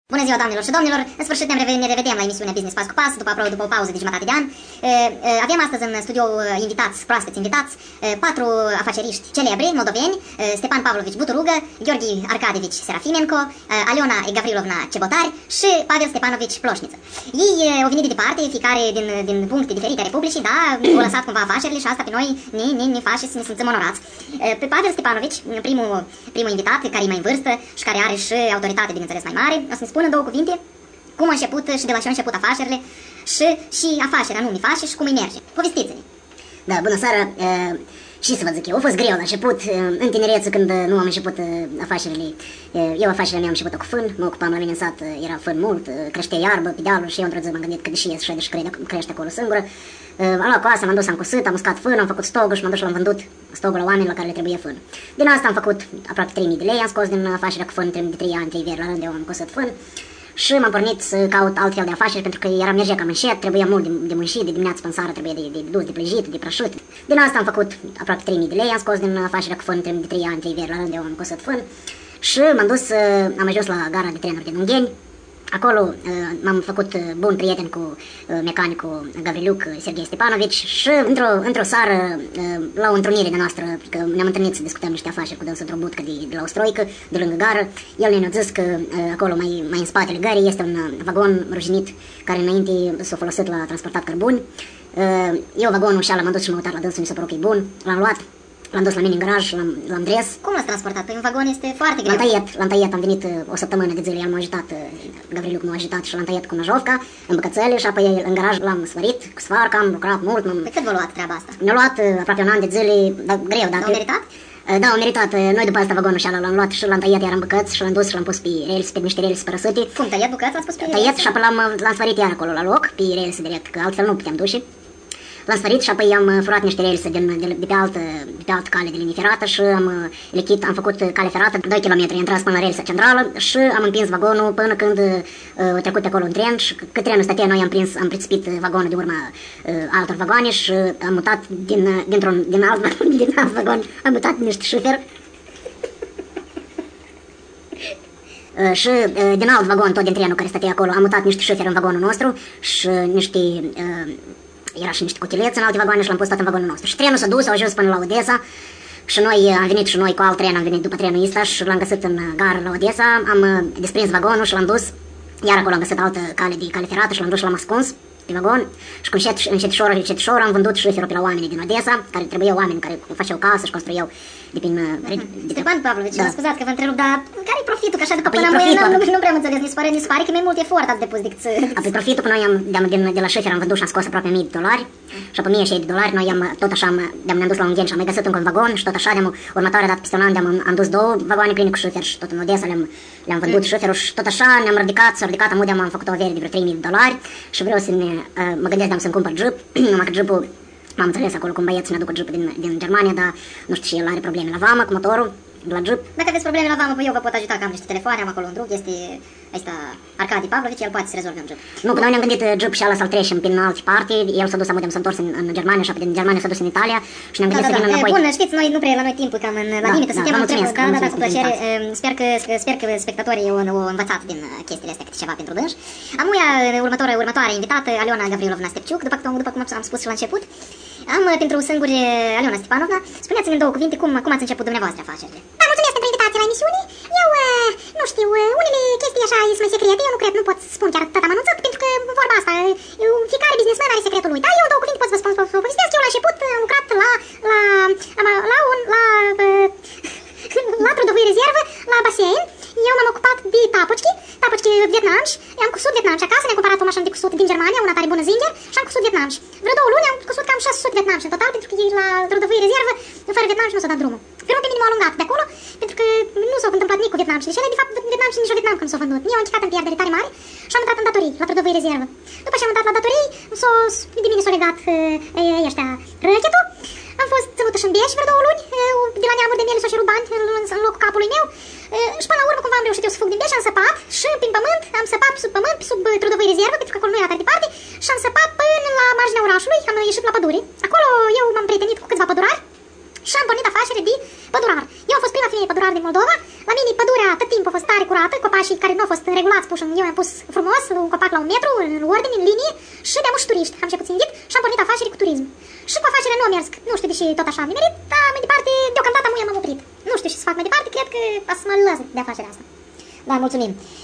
Bună ziua, doamnelor și domnilor! În sfârșit ne revedem la emisiunea Business Pas cu Pas după o pauză de jumătate de an. Avem astăzi în studio proaspeți invitați, 4 afaceriști celebri, moldoveni, Stepan Pavlovici Buturugă, Gheorghi Arcadevici Serafimenko, Aliona Gavrilovna Cebotari și Pavel Stepanovici Ploșniță. Ei au venit de departe, fiecare din puncte diferite a Republicii, da, au lăsat cumva afacerile și asta pe noi ne face să ne simțim onorați. Pe Pavel Stepanovici, primul invitat, care e mai în vârstă și care are și autoritate, bineînțeles, mai mare, o să ne spună în două cuvinte cum a început și de la ce au început afacerile și afacerea nu mi face și cum îi merge. Povestiți-ne! Da, bună seara! Și să vă zic eu, a fost greu la început, în tinerețe când nu am început afacerile. Eu afacerea mea am început cu fân, mă ocupam la mine în sat, era fân mult, creștea iarbă pe dealuri și eu într-o zi m-am gândit că deși ies și crește acolo singură. Am luat coasa, m-am dus, am cusut, am uscat fân, am făcut stogul și m-am dus și l-am vândut stogul la oameni la care le trebuie fân. Din asta am făcut aproape 3.000 de lei, am scos din afacerea cu fân de 3 ani, 3 veri la rând, eu am cusut fân. Și m-am pornit să caut altfel de afaceri pentru că mergea cam încet, trebuia mult de muncit, de dimineață până seara, trebuia de dus, de plăjit, de prășut. Din asta am făcut aproape 3.000 de lei, am scos din afacerea cu fân de 3 ani, 3 veri la rând, eu am cusut fân. Și m-am dus, am ajuns la gara de trenuri din Ungheni. Acolo m-am făcut bun prieten cu mecanicul Gavriluc Serghei Stepanovici și într-o seară, la o întrunire de noastră, că ne-am întâlnit să discutăm niște afaceri cu dânsul într-o budcă de la o stroică, de lângă gară, el ne-a zis că acolo mai în spatele gării este un vagon ruginit care înainte s-a folosit la transportat cărbuni. Eu vagonul și ala m-am dus și m-am uitat la dânsul, mi s-a părut că e bun, l-am luat. L-am dus la mine în garaj, l-am dres. Cum l-ați transportat? Păi un vagon este foarte greu. L-am tăiat, am venit o săptămână de zile, el m-a ajutat, Gavriluc m-a ajutat și l-am tăiat cu nojovca, în bucățele și apoi în garaj l-am sfărit cu sfarca, am lucrat mult. Pe cât v-a luat treaba asta? Ne-a luat aproape un an de zile, dar greu. Au meritat? Da, au meritat. Noi după asta vagonul și ala l-am luat și l-am tăiat iar în bucăți și l-am dus și l-am pus pe rails, pe niște rails părăsite. Cum tăiat bucăți? L-ați pus pe tăiat și apoi l-am sfărit iar acolo la loc, pe rails direct, că altfel nu puteam duce. L-am sfărit și apoi am furat niște relse de pe altă cale de linie ferată și am făcut cale ferată 2 km, am tras până la relsa centrală și am împins vagonul până când a trecut pe acolo un tren și cât trenul stătea, noi am prițipit vagonul de urma altor vagoane și am mutat din alt vagon, am mutat niște șoferi. Și din alt vagon, tot din trenul care stătea acolo, am mutat niște șoferi în vagonul nostru și era și niște cotilețe în alte vagoane și l-am pus tot în vagonul nostru. Și trenul s-a dus, a ajuns până la Odessa și noi am venit și noi cu alt tren, am venit după trenul ăsta și l-am găsit în gară la Odessa, am desprins vagonul și l-am dus, iar acolo am găsit altă cale ferată și l-am dus și l-am ascuns pe vagon și cu încetișor am vândut șoferul pe la oamenii din Odessa, care trebuiau oameni care făceau casă și construiau de prin... Stepan Pavlovici, mă scuzați că vă întrerup, dar care-i profitul? Că așa după până nu prea am înțeles, mi se pare că mai mult efort ați depus decât să... Apoi profitul că noi de la șofer am vândut și am scos aproape $1.000 și apoi $1.000 noi tot așa ne-am dus la Ungheni și am mai găsit încă un vagon și tot așa următoarea dată peste un an am dus 2 vagoane pline cu șofer și tot în Odessa le-am vândut șoferul și tot așa s-a ridicat amudea, am făcut o avere de vreo $3.000 și vreau să mă gândesc să-mi cumpăr jeep, numai că jeepul m-am înțeles acolo cum băieții ne aduc jeep din Germania, dar nu știu, și el are probleme la vamă cu motorul, la jeep. Dacă aveți probleme la vamă, eu vă pot ajuta, că am niște telefoane, am acolo un drug, este ăsta Arcadi Pavlovici, el poate să rezolve un jeep. Nu, că noi ne-am gândit jeep și ala să-l trecem prin altă parte, el s-a dus s-a întors în Germania și apoi din Germania s-a dus în Italia și ne-am gândit să vină înapoi. Bun, știți, noi nu prea la noi timpul cam la limită suntem, cu plăcere. Sper că spectatorii au învățat din chestiile astea câte ceva pentru dânși. Amuia următoarea invitată, Aliona Gavrilovna Stepciuc, după cum am spus și la început. Am pentru singuri Aliona Stepanovna. Spuneți-mi în 2 cuvinte cum ați început dumneavoastră afacerile. Da, mulțumesc pentru invitația la emisiune. Eu, nu știu, unele chestii așa sunt mai secrete, eu nu pot să spun chiar tot am anunțat, pentru că vorba asta, fiecare businessman are secretul lui. Da, eu în 2 cuvinte pot să vă spun, să vă povestesc, eu la început am lucrat la trudovăi rezervă, la basen. Eu m-am ocupat de tapoci vietnamși, am cusut vietnamși acasă, ne-am cumpărat o mașină de cusut din Germania, una tare bună Zinger, și am cusut vietnamși. Vreo 2 luni am cusut cam 600 vietnamși în total, pentru că la trudovăi rezervă, fără vietnamși nu s-a dat drumul. Firmul pe mine m-a alungat de acolo, pentru că nu s-a întâmplat nici cu vietnamși. Deci ele, de fapt, vietnamși nici o Vietnam când s-au vândut. Eu am încercat în pierdere tare mare și am intrat în datorii, la trudovăi rezervă. După ce am intrat la datorii, de mine s-a legat ăștia răchetul. Am fost ținută și în Bieș vreo 2 luni, de la neamuri de miele s-au cerut bani în locul capului meu. Și până la urmă cumva am reușit eu să fug din Bieș, am săpat și prin pământ, am săpat sub pământ, sub trudovăi rezervă, pentru că acolo nu era tare departe, și am săpat până la marginea orașului, am ieșit la pădure. Acolo eu m-am prietenit cu câțiva pădurari și am pornit afacere de pădurar. Eu am fost prima femeie pădurar din Moldova, la mine pădurea tot timpul a fost tare curată, copașii care nu au fost regulați puși, eu am pus frumos un copac la 1 metru, în ordine, în linie și de muși turiști. Am început sindic și am pornit afaceri cu turism. Și cu afacerea nu a mers, nu știu deși tot așa am nimerit, dar mai departe, deocamdată m-am oprit. Nu știu ce să fac mai departe, cred că o să mă lăs de afacerea asta. Da, mulțumim.